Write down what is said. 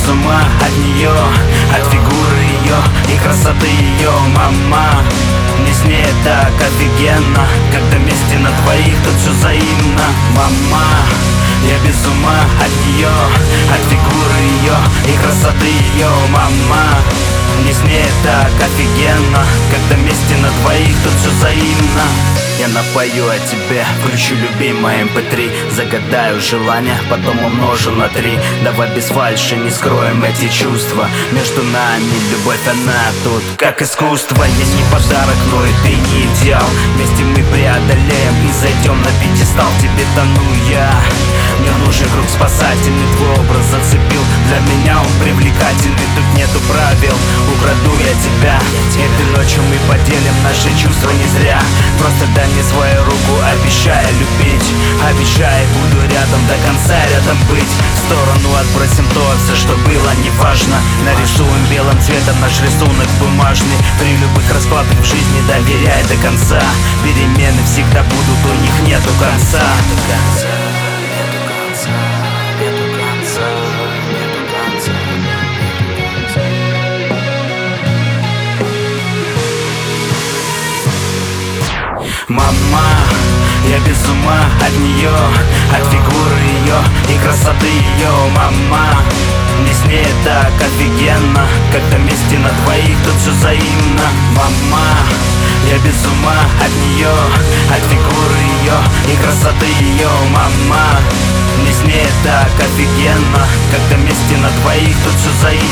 без ума от нее, от фигуры ее и красоты ее, мама. Мне с ней так офигенно, когда вместе на двоих, тут все взаимно, мама. Я без ума от нее, от фигуры ее и красоты ее, мама. Мне с ней так офигенно, когда вместе на двоих, тут все взаимно. Я напою о тебе, включу любимое MP3, загадаю желание, потом умножу на 3. Давай без фальши не скроем эти чувства. Между нами любовь, она тут как искусство. Есть не подарок, но и ты не идеал. Вместе мы преодолеем и зайдем на пьедестал. Тебе тону я, мне нужен круг спасательный. Твой образ зацепил, для меня он привлекательный. Тут нету правил, украду я тебя. Этой ночью мы поделим наши чувства не зря. Просто дай мне свою руку, обещай любить. Обещай, буду рядом до конца, рядом быть. В сторону отбросим то, все, что было неважно. Нарисуем белым цветом наш рисунок бумажный. При любых раскладах в жизни доверяй до конца. Перемены всегда будут, у них нету конца. Мама, я без ума от нее, от фигуры ее и красоты ее, мама. Мне с ней так офигенно, когда вместе на двоих, тут все взаимно, мама. Я без ума от нее, от фигуры ее и красоты ее, мама. Мне с ней так офигенно, когда вместе на двоих, тут все взаимно.